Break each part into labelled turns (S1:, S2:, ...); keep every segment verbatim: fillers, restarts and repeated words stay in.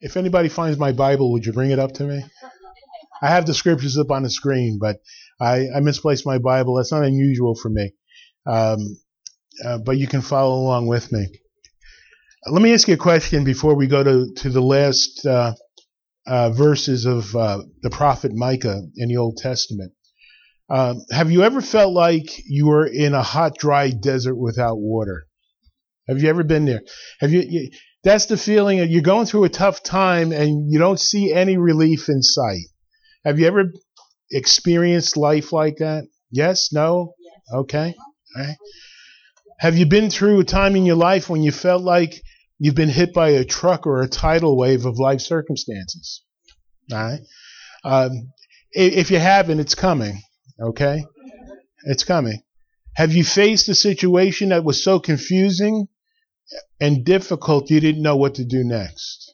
S1: If anybody finds my Bible, would you bring it up to me? I have the scriptures up on the screen, but I, I misplaced my Bible. That's not unusual for me. Um, uh, but you can follow along with me. Let me ask you a question before we go to, to the last uh, uh, verses of uh, the prophet Micah in the Old Testament. Uh, have you ever felt like you were in a hot, dry desert without water? Have you ever been there? Have you, you? That's the feeling that you're going through a tough time and you don't see any relief in sight. Have you ever experienced life like that? Yes? No? Yes. Okay. All right. Have you been through a time in your life when you felt like you've been hit by a truck or a tidal wave of life circumstances? All right. Um, if you haven't, it's coming. Okay? It's coming. Have you faced a situation that was so confusing and difficult you didn't know what to do next?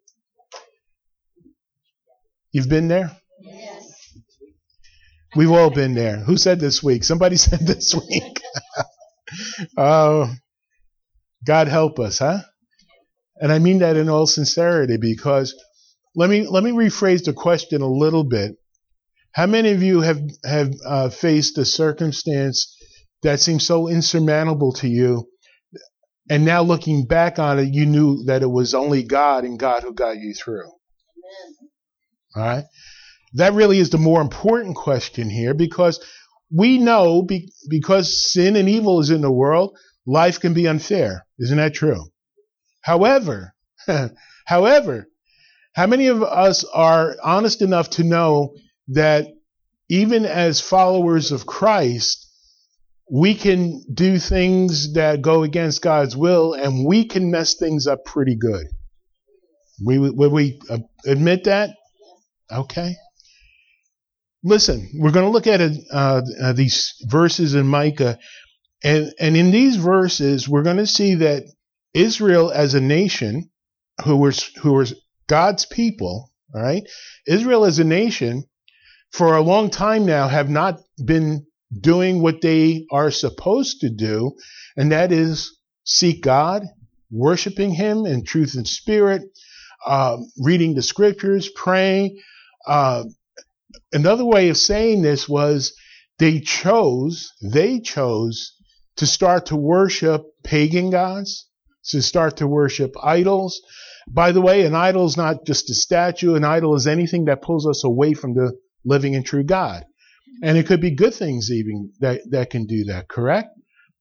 S1: You've been there?
S2: Yes.
S1: We've all been there. Who said this week? Somebody said this week. Oh, God help us, huh? And I mean that in all sincerity, because let me let me rephrase the question a little bit. How many of you have have uh, faced a circumstance that seemed so insurmountable to you, and now looking back on it, you knew that it was only God and God who got you through?
S2: Amen.
S1: All right? That really is the more important question here, because we know be, because sin and evil is in the world, life can be unfair. Isn't that true? However, however, how many of us are honest enough to know that even as followers of Christ, we can do things that go against God's will, and we can mess things up pretty good? We, would we admit that? Okay. Listen, we're going to look at uh, uh, these verses in Micah, and, and in these verses, we're going to see that Israel as a nation, who was who was God's people, all right? Israel as a nation, for a long time now, have not been doing what they are supposed to do, and that is seek God, worshiping Him in truth and spirit, uh, reading the scriptures, praying. Uh, another way of saying this was they chose, they chose to start to worship pagan gods, to start to worship idols. By the way, an idol is not just a statue. An idol is anything that pulls us away from the living and true God. And it could be good things even that, that can do that, correct?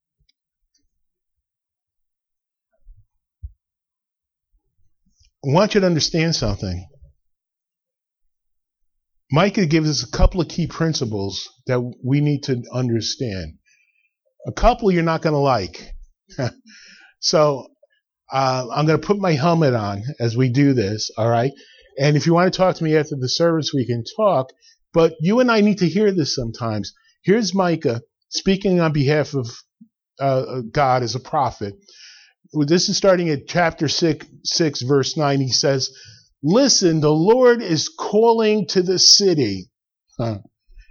S1: I want you to understand something. Micah gives us a couple of key principles that we need to understand. A couple you're not going to like. So uh, I'm going to put my helmet on as we do this, all right? And if you want to talk to me after the service, we can talk. But you and I need to hear this sometimes. Here's Micah speaking on behalf of uh, God as a prophet. This is starting at chapter six, six, verse nine. He says, "Listen, the Lord is calling to the city." Huh.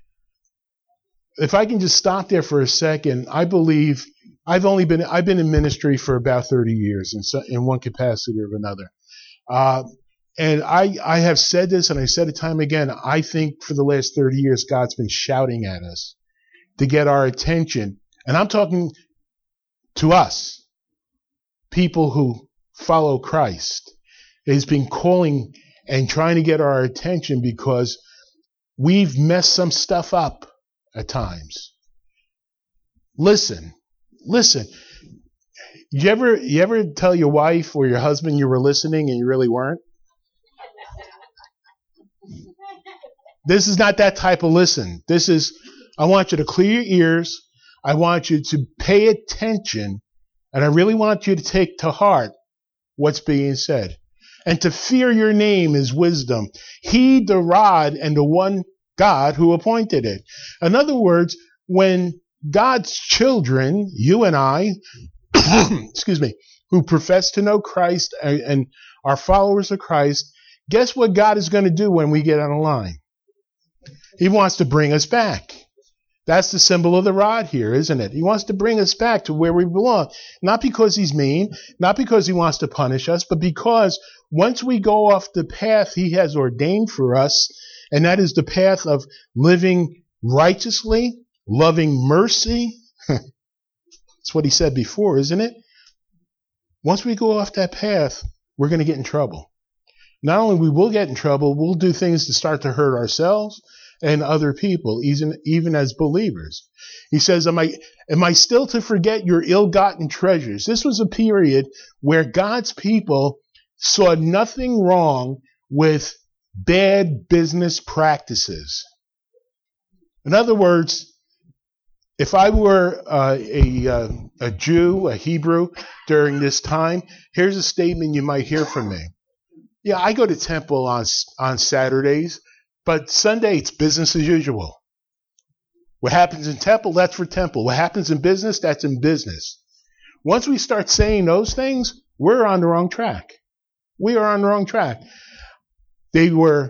S1: If I can just stop there for a second, I believe I've only been I've been in ministry for about thirty years in, so, in one capacity or another. Uh, and I, I have said this, and I said it time again. I think for the last thirty years, God's been shouting at us to get our attention. And I'm talking to us, people who follow Christ. He's been calling and trying to get our attention because we've messed some stuff up at times. Listen, listen. You ever, you ever tell your wife or your husband you were listening and you really weren't? This is not that type of listen. This is, I want you to clear your ears. I want you to pay attention. And I really want you to take to heart what's being said. And to fear your name is wisdom. Heed the rod and the one God who appointed it. In other words, when God's children, you and I, excuse me, who profess to know Christ and, and are followers of Christ, guess what God is going to do when we get on a line? He wants to bring us back. That's the symbol of the rod here, isn't it? He wants to bring us back to where we belong. Not because he's mean, not because he wants to punish us, but because once we go off the path he has ordained for us, and that is the path of living righteously, loving mercy. That's what he said before, isn't it? Once we go off that path, we're going to get in trouble. Not only we will get in trouble, we'll do things to start to hurt ourselves and other people, even, even as believers. He says, am I, am I still to forget your ill-gotten treasures? This was a period where God's people saw nothing wrong with bad business practices. In other words, if I were uh, a, uh, a Jew, a Hebrew during this time, here's a statement you might hear from me. Yeah, I go to temple on on Saturdays, but Sunday it's business as usual. What happens in temple, that's for temple. What happens in business, that's in business. Once we start saying those things, we're on the wrong track. We are on the wrong track. They were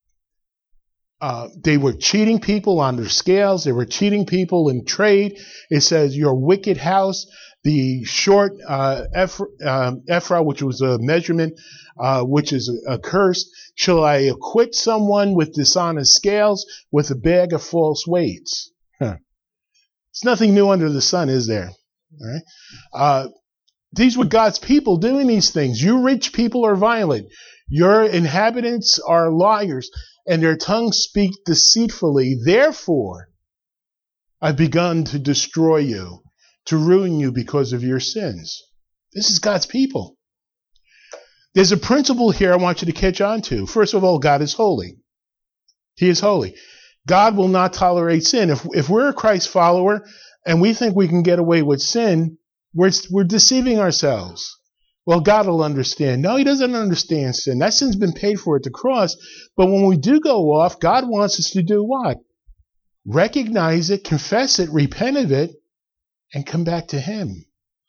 S1: uh, they were cheating people on their scales. They were cheating people in trade. It says, your wicked house, the short uh, ephra, uh, ephra, which was a measurement, uh, which is a, a curse. Shall I acquit someone with dishonest scales with a bag of false weights? Huh. It's nothing new under the sun, is there? All right. Uh, these were God's people doing these things. You rich people are violent. Your inhabitants are liars, and their tongues speak deceitfully. Therefore, I've begun to destroy you, to ruin you because of your sins. This is God's people. There's a principle here I want you to catch on to. First of all, God is holy. He is holy. God will not tolerate sin. If, if we're a Christ follower and we think we can get away with sin, we're, we're deceiving ourselves. Well, God will understand. No, he doesn't understand sin. That sin's been paid for at the cross. But when we do go off, God wants us to do what? Recognize it, confess it, repent of it, and come back to him.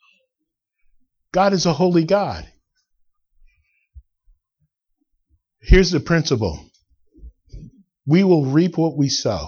S1: God is a holy God. Here's the principle. We will reap what we sow.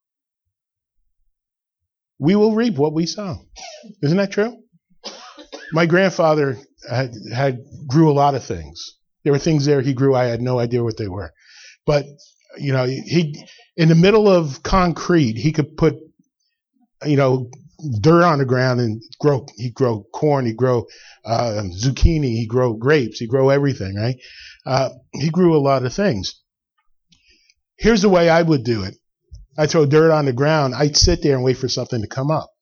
S1: We will reap what we sow. Isn't that true? My grandfather had, had grew a lot of things. There were things there he grew. I had no idea what they were. But, you know, he, in the middle of concrete, he could put, you know, dirt on the ground and grow, he'd grow corn, he'd grow, uh, zucchini, he'd grow grapes, he'd grow everything, right? Uh, he grew a lot of things. Here's the way I would do it. I'd throw dirt on the ground. I'd sit there and wait for something to come up.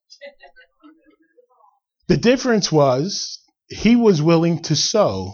S1: The difference was he was willing to sow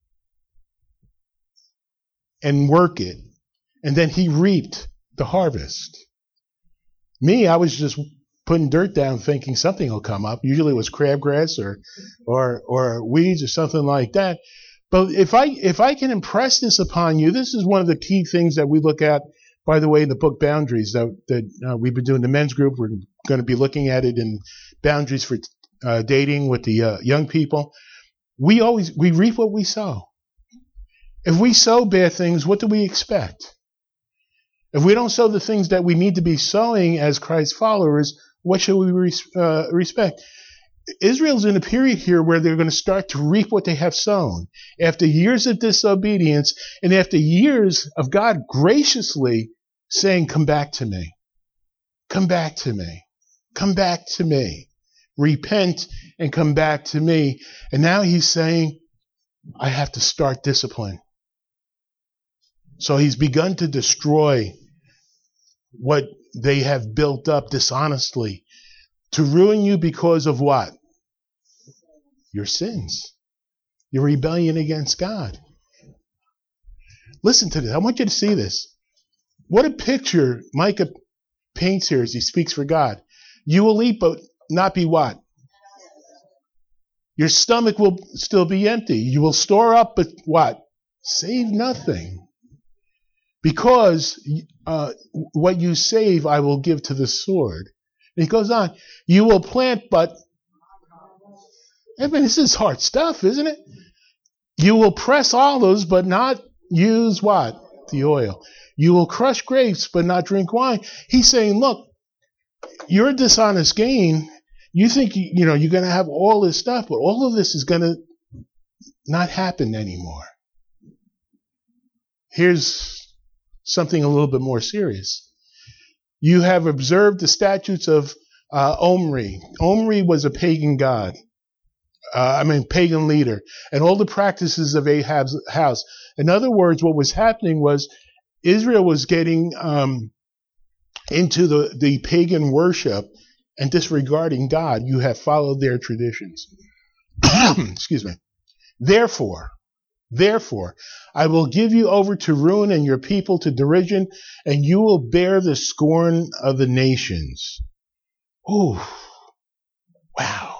S1: and work it, and then he reaped the harvest. Me, I was just putting dirt down thinking something will come up. Usually it was crabgrass or or or weeds or something like that. But if I if I can impress this upon you, this is one of the key things that we look at, by the way, in the book Boundaries that, that uh, we've been doing the men's group. We're going to be looking at it in Boundaries for uh, dating with the uh, young people. We always, we reap what we sow. If we sow bad things, what do we expect? If we don't sow the things that we need to be sowing as Christ followers, what should we res- uh, respect? Israel's in a period here where they're going to start to reap what they have sown. After years of disobedience and after years of God graciously saying, come back to me. Come back to me. Come back to me. Repent and come back to me. And now he's saying, I have to start discipline. So he's begun to destroy what they have built up dishonestly to ruin you because of what? Your sins. Your rebellion against God. Listen to this. I want you to see this. What a picture Micah paints here as he speaks for God. You will eat, but not be what? Your stomach will still be empty. You will store up, but what? Save nothing. Because uh, what you save, I will give to the sword. And he goes on. You will plant, but I mean, this is hard stuff, isn't it? You will press olives, but not use what? The oil. You will crush grapes, but not drink wine. He's saying, look, your dishonest gain, you think, you, you know, you're going to have all this stuff, but all of this is going to not happen anymore. here's something a little bit more serious. You have observed the statutes of uh, Omri. Omri was a pagan god. Uh, I mean, pagan leader. And all the practices of Ahab's house. In other words, what was happening was Israel was getting um, into the, the pagan worship and disregarding God. You have followed their traditions. Excuse me. Therefore, therefore, I will give you over to ruin and your people to derision, and you will bear the scorn of the nations. Ooh. Wow.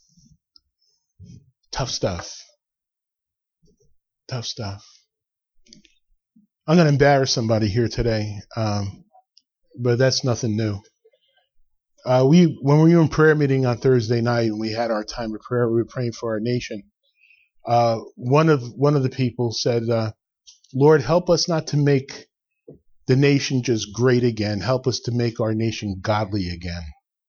S1: Tough stuff. Tough stuff. I'm going to embarrass somebody here today, um, but that's nothing new. Uh, we, when we were in prayer meeting on Thursday night and we had our time of prayer, we were praying for our nation. Uh, one of, one of the people said, uh, Lord, help us not to make the nation just great again. Help us to make our nation godly again.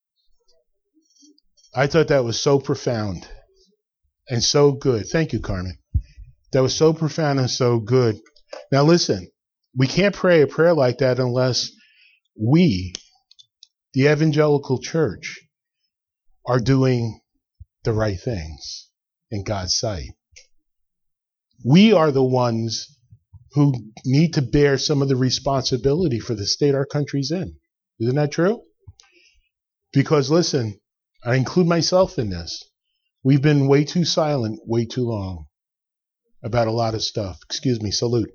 S1: I thought that was so profound and so good. Thank you, Carmen. That was so profound and so good. Now listen, we can't pray a prayer like that unless we, the evangelical church, are doing the right things in God's sight. We are the ones who need to bear some of the responsibility for the state our country's in. Isn't that true? Because listen, I include myself in this. We've been way too silent, way too long about a lot of stuff. Excuse me, salute.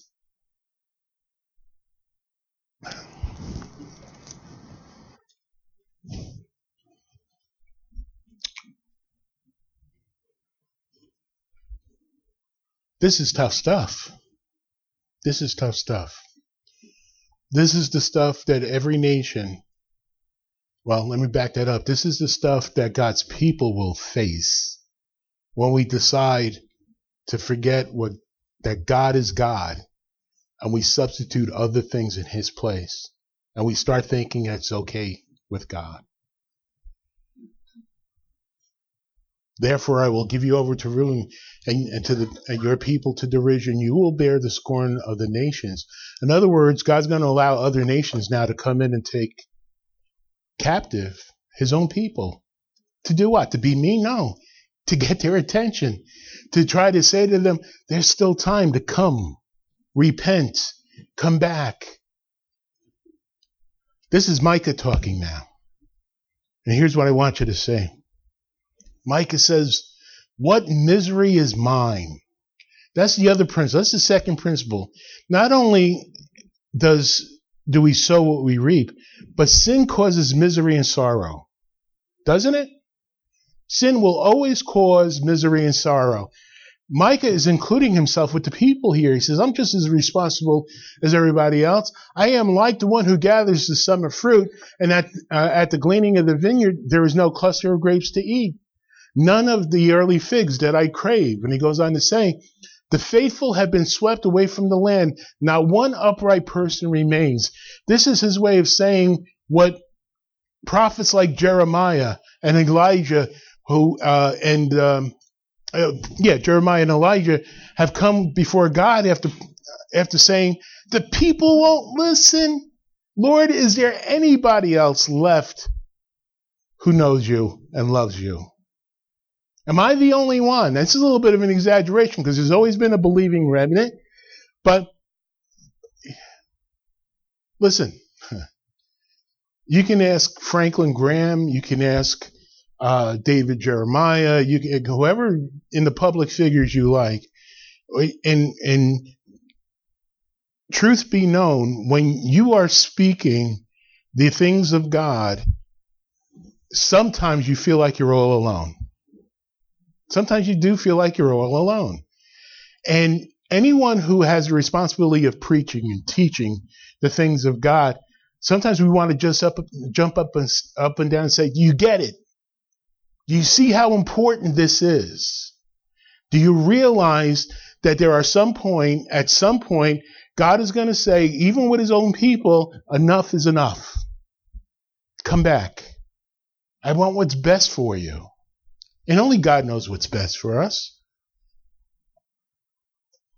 S1: This is tough stuff. This is tough stuff. This is the stuff that every nation, well, let me back that up. This is the stuff that God's people will face when we decide to forget what that God is God and we substitute other things in his place and we start thinking it's okay with God. Therefore, I will give you over to ruin and, and to the, and your people to derision. You will bear the scorn of the nations. In other words, God's going to allow other nations now to come in and take captive his own people. To do what? To be mean? No. To get their attention. To try to say to them, there's still time to come. Repent. Come back. This is Micah talking now. And here's what I want you to say. Micah says, what misery is mine? That's the other principle. That's the second principle. Not only does do we sow what we reap, but sin causes misery and sorrow. Doesn't it? Sin will always cause misery and sorrow. Micah is including himself with the people here. He says, I'm just as responsible as everybody else. I am like the one who gathers the summer fruit, and at, uh, at the gleaning of the vineyard, there is no cluster of grapes to eat. None of the early figs that I crave. And he goes on to say, the faithful have been swept away from the land. Not one upright person remains. This is his way of saying what prophets like Jeremiah and Elijah, who uh, and um, uh, yeah, Jeremiah and Elijah have come before God after after saying, the people won't listen. Lord, is there anybody else left who knows you and loves you? Am I the only one? This is a little bit of an exaggeration because there's always been a believing remnant. But listen, you can ask Franklin Graham, you can ask uh, David Jeremiah, you can, whoever in the public figures you like. And, and truth be known, when you are speaking the things of God, sometimes you feel like you're all alone. Sometimes you do feel like you're all alone. And anyone who has the responsibility of preaching and teaching the things of God, sometimes we want to just up, jump up and, up and down and say, you get it. Do you see how important this is? Do you realize that there are some point, at some point, God is going to say, even with his own people, enough is enough. Come back. I want what's best for you. And only God knows what's best for us.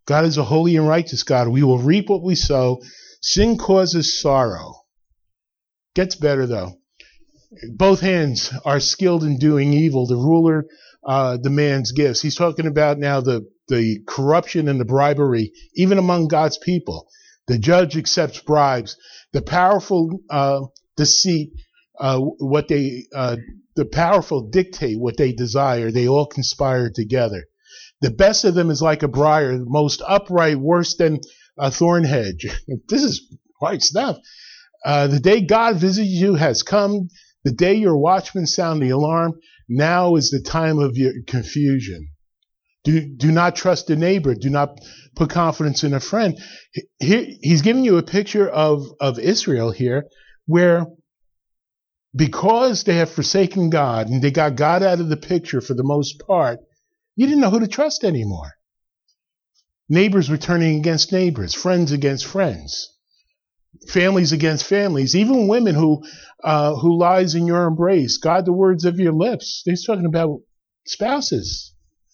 S1: God is a holy and righteous God. We will reap what we sow. Sin causes sorrow. Gets better though. Both hands are skilled in doing evil. The ruler uh, demands gifts. He's talking about now the, the corruption and the bribery, even among God's people. The judge accepts bribes. The powerful uh, deceit, uh, what they, uh, the powerful dictate what they desire. They all conspire together. The best of them is like a briar, the most upright, worse than a thorn hedge. This is quite stuff. Uh, the day God visits you has come. The day your watchmen sound the alarm. Now is the time of your confusion. Do, do not trust a neighbor. Do not put confidence in a friend. He, he's giving you a picture of, of Israel here, where because they have forsaken God and they got God out of the picture for the most part, you didn't know who to trust anymore. Neighbors were turning against neighbors, friends against friends, families against families, even women who uh, who lies in your embrace. God, the words of your lips. They're talking about spouses.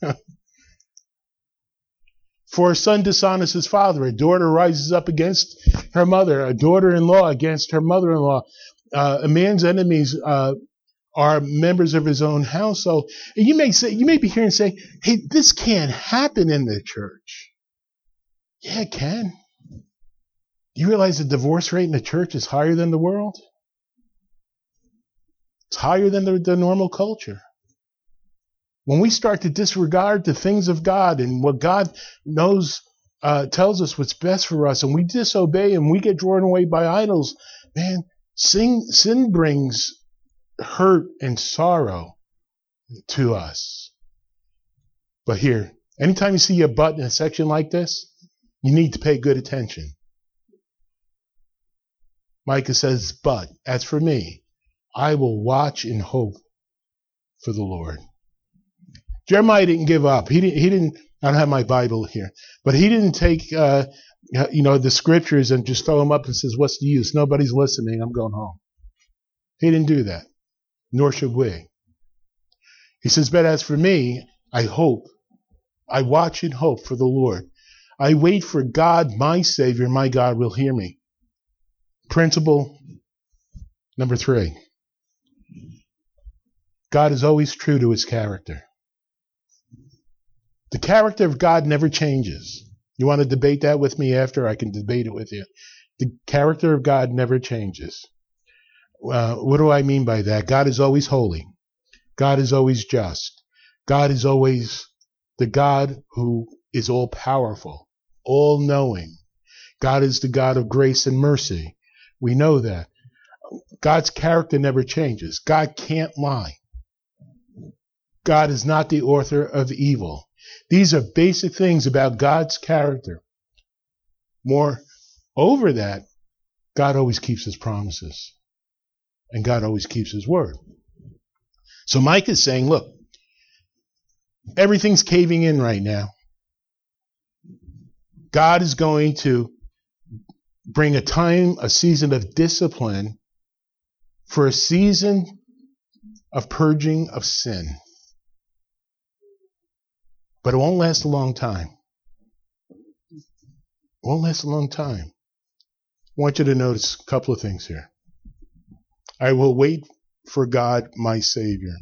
S1: For a son dishonors his father. A daughter rises up against her mother. A daughter-in-law against her mother-in-law. Uh, a man's enemies uh, are members of his own household. And you may say, you may be hearing say, "Hey, this can't happen in the church." Yeah, it can. You realize the divorce rate in the church is higher than the world? It's higher than the, the normal culture. When we start to disregard the things of God and what God knows, uh, tells us what's best for us, and we disobey and we get drawn away by idols, man, sin, sin brings hurt and sorrow to us. But here, anytime you see a but in a section like this, you need to pay good attention. Micah says, but as for me, I will watch in hope for the Lord. Jeremiah didn't give up. He didn't, he didn't, I don't have my Bible here, but he didn't take, uh, you know, the scriptures and just throw them up and says, what's the use? Nobody's listening. I'm going home. He didn't do that. Nor should we. He says, but as for me, I hope. I watch in hope for the Lord. I wait for God, my Savior. My God will hear me. Principle number three. God is always true to his character. The character of God never changes. You want to debate that with me after? I can debate it with you. The character of God never changes. Uh, what do I mean by that? God is always holy. God is always just. God is always the God who is all powerful, all knowing. God is the God of grace and mercy. We know that. God's character never changes. God can't lie. God is not the author of evil. These are basic things about God's character. More over that, God always keeps his promises. And God always keeps his word. So Mike is saying, look, everything's caving in right now. God is going to bring a time, a season of discipline for a season of purging of sin. But it won't last a long time. It won't last a long time. I want you to notice a couple of things here. I will wait for God, my Savior.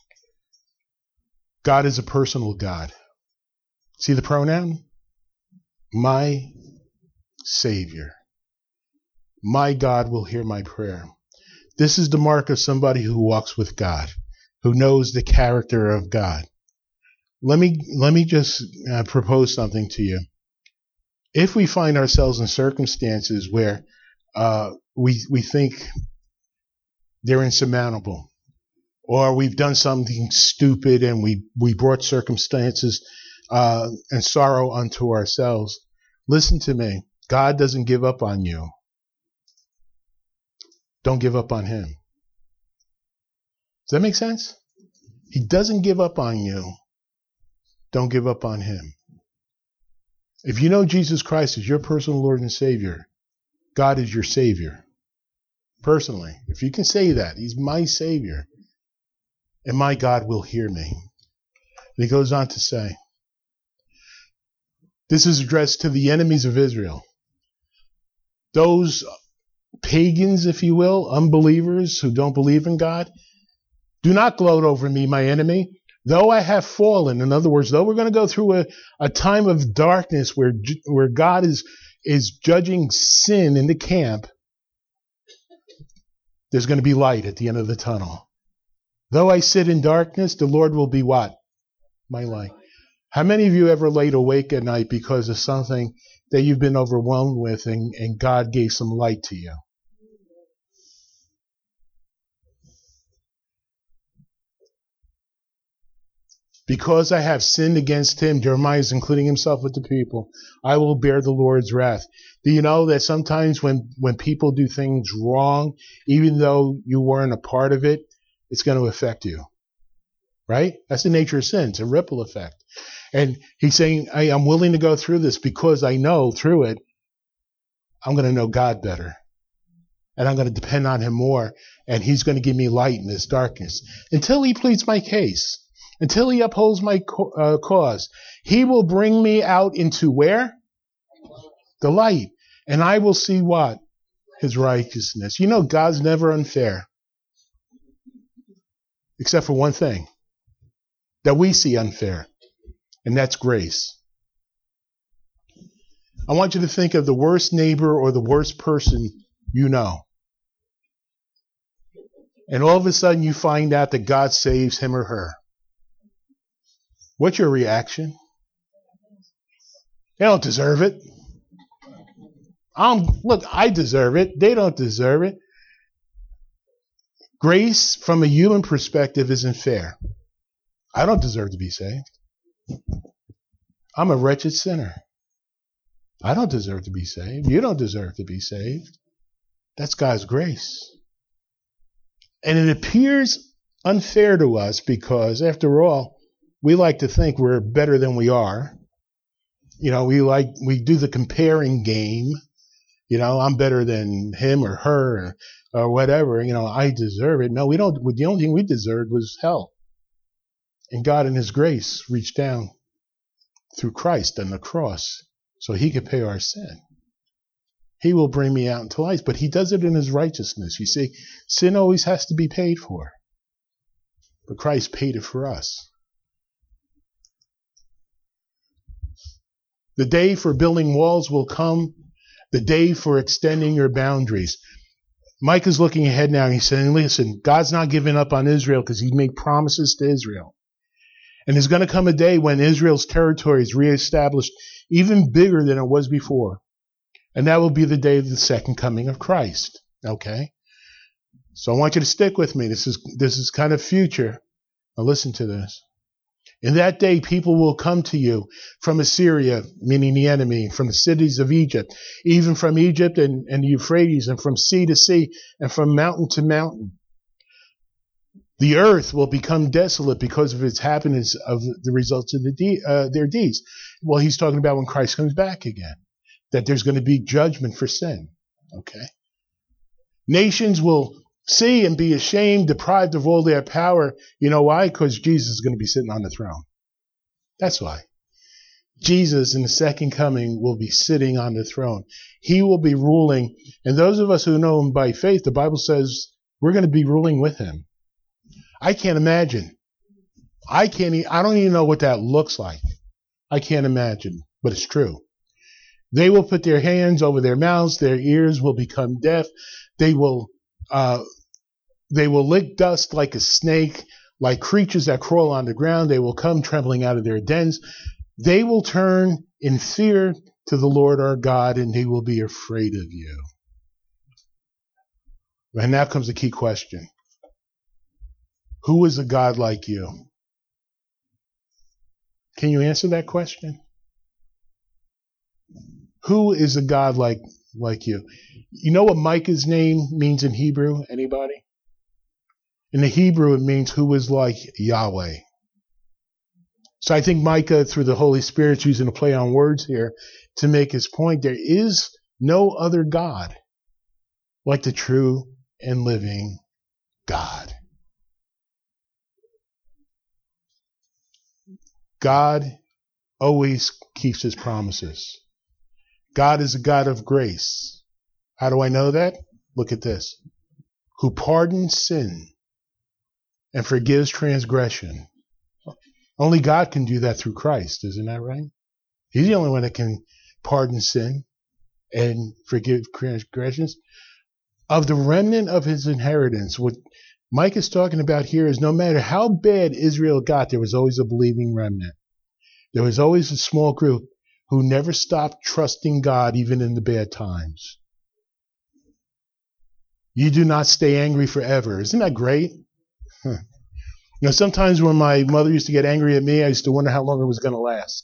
S1: God is a personal God. See the pronoun? My Savior. My God will hear my prayer. This is the mark of somebody who walks with God, who knows the character of God. Let me, let me just uh, propose something to you. If we find ourselves in circumstances where uh, we, we think they're insurmountable, or we've done something stupid and we, we brought circumstances uh, and sorrow unto ourselves, listen to me. God doesn't give up on you. Don't give up on him. Does that make sense? He doesn't give up on you. Don't give up on him. If you know Jesus Christ as your personal Lord and Savior, God is your Savior. Personally, if you can say that, he's my Savior, and my God will hear me. And he goes on to say, This is addressed to the enemies of Israel. Those pagans, if you will, unbelievers who don't believe in God, do not gloat over me, my enemy. Though I have fallen, in other words, though we're going to go through a, a time of darkness where, where God is, is judging sin in the camp, there's going to be light at the end of the tunnel. Though I sit in darkness, the Lord will be what? My light. How many of you ever laid awake at night because of something that you've been overwhelmed with and, and God gave some light to you? Because I have sinned against him, Jeremiah is including himself with the people, I will bear the Lord's wrath. Do you know that sometimes when, when people do things wrong, even though you weren't a part of it, it's going to affect you? Right? That's the nature of sin. It's a ripple effect. And he's saying, hey, I'm willing to go through this because I know through it, I'm going to know God better. And I'm going to depend on him more. And he's going to give me light in this darkness. Until he pleads my case. Until he upholds my uh, cause. He will bring me out into where? The light. And I will see what? His righteousness. You know, God's never unfair. Except for one thing. That we see unfair. And that's grace. I want you to think of the worst neighbor or the worst person you know. And all of a sudden you find out that God saves him or her. What's your reaction? They don't deserve it. I'm, look, I deserve it. They don't deserve it. Grace, from a human perspective, isn't fair. I don't deserve to be saved. I'm a wretched sinner. I don't deserve to be saved. You don't deserve to be saved. That's God's grace. And it appears unfair to us because, after all, we like to think we're better than we are. You know, we like, we do the comparing game. You know, I'm better than him or her or, or whatever. You know, I deserve it. No, we don't. The only thing we deserved was hell. And God in his grace reached down through Christ on the cross so he could pay our sin. He will bring me out into life, but he does it in his righteousness. You see, sin always has to be paid for. But Christ paid it for us. The day for building walls will come. The day for extending your boundaries. Mike is looking ahead now and he's saying, listen, God's not giving up on Israel because he made promises to Israel. And there's going to come a day when Israel's territory is reestablished even bigger than it was before. And that will be the day of the second coming of Christ. Okay? So I want you to stick with me. This is, this is kind of future. Now listen to this. In that day, people will come to you from Assyria, meaning the enemy, from the cities of Egypt, even from Egypt and, and the Euphrates, and from sea to sea, and from mountain to mountain. The earth will become desolate because of its happiness of the results of the de- uh, their deeds. Well, he's talking about when Christ comes back again, that there's going to be judgment for sin. Okay? Nations will see and be ashamed, deprived of all their power. You know why? Because Jesus is going to be sitting on the throne. That's why. Jesus in the second coming will be sitting on the throne. He will be ruling. And those of us who know him by faith, the Bible says we're going to be ruling with him. I can't imagine. I can't, e- I don't even know what that looks like. I can't imagine, but it's true. They will put their hands over their mouths. Their ears will become deaf. They will, uh, they will lick dust like a snake, like creatures that crawl on the ground. They will come trembling out of their dens. They will turn in fear to the Lord our God, and he will be afraid of you. And now comes the key question. Who is a God like you? Can you answer that question? Who is a God like, like you? You know what Micah's name means in Hebrew? Anybody? In the Hebrew, it means who is like Yahweh. So I think Micah, through the Holy Spirit, is using a play on words here to make his point. There is no other God like the true and living God. God always keeps his promises. God is a God of grace. How do I know that? Look at this. Who pardons sin and forgives transgression. Only God can do that through Christ, isn't that right? He's the only one that can pardon sin and forgive transgressions. Of the remnant of his inheritance, what Mike is talking about here is no matter how bad Israel got, there was always a believing remnant. There was always a small group who never stopped trusting God even in the bad times. You do not stay angry forever. Isn't that great? Huh. You know, sometimes when my mother used to get angry at me, I used to wonder how long it was going to last.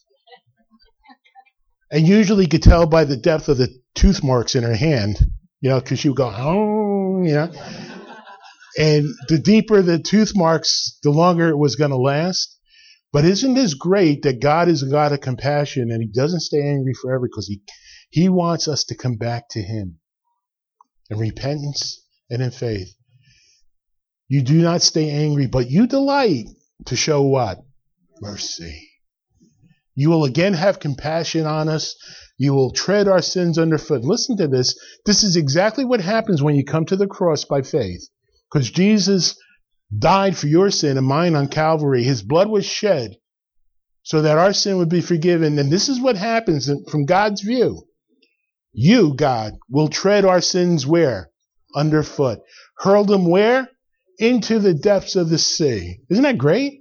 S1: And usually you could tell by the depth of the tooth marks in her hand, you know, because she would go, oh, you know. And the deeper the tooth marks, the longer it was going to last. But isn't this great that God is a God of compassion and he doesn't stay angry forever because he, he wants us to come back to him in repentance and in faith. You do not stay angry, but you delight to show what? Mercy. You will again have compassion on us. You will tread our sins underfoot. Listen to this. This is exactly what happens when you come to the cross by faith. Because Jesus died for your sin and mine on Calvary. His blood was shed so that our sin would be forgiven. And this is what happens from God's view. You, God, will tread our sins where? Underfoot. Hurl them where? Into the depths of the sea. Isn't that great?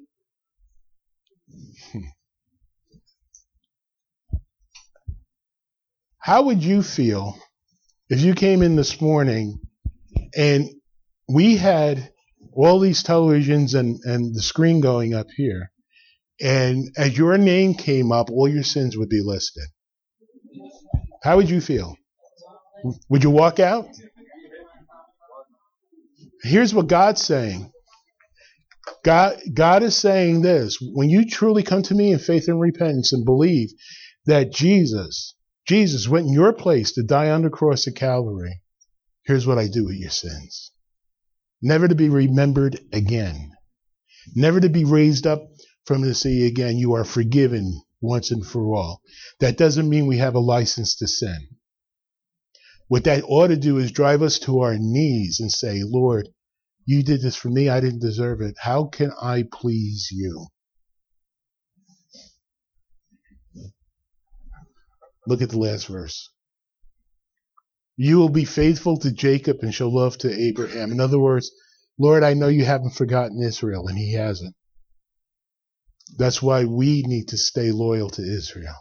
S1: How would you feel if you came in this morning and we had all these televisions and, and the screen going up here, and as your name came up, all your sins would be listed? How would you feel? Would you walk out? Here's what God's saying. God, God is saying this. When you truly come to me in faith and repentance and believe that Jesus, Jesus went in your place to die on the cross of Calvary, here's what I do with your sins. Never to be remembered again. Never to be raised up from the sea again. You are forgiven once and for all. That doesn't mean we have a license to sin. What that ought to do is drive us to our knees and say, Lord, you did this for me. I didn't deserve it. How can I please you? Look at the last verse. You will be faithful to Jacob and show love to Abraham. In other words, Lord, I know you haven't forgotten Israel, and he hasn't. That's why we need to stay loyal to Israel.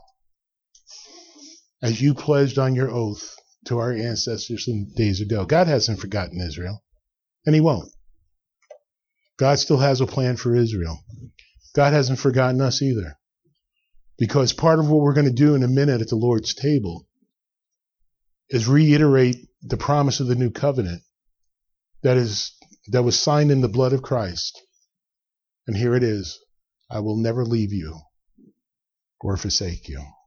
S1: As you pledged on your oath to our ancestors some days ago. God hasn't forgotten Israel, and he won't. God still has a plan for Israel. God hasn't forgotten us either. Because part of what we're going to do in a minute at the Lord's table is reiterate the promise of the new covenant that is that was signed in the blood of Christ. And here it is. I will never leave you or forsake you.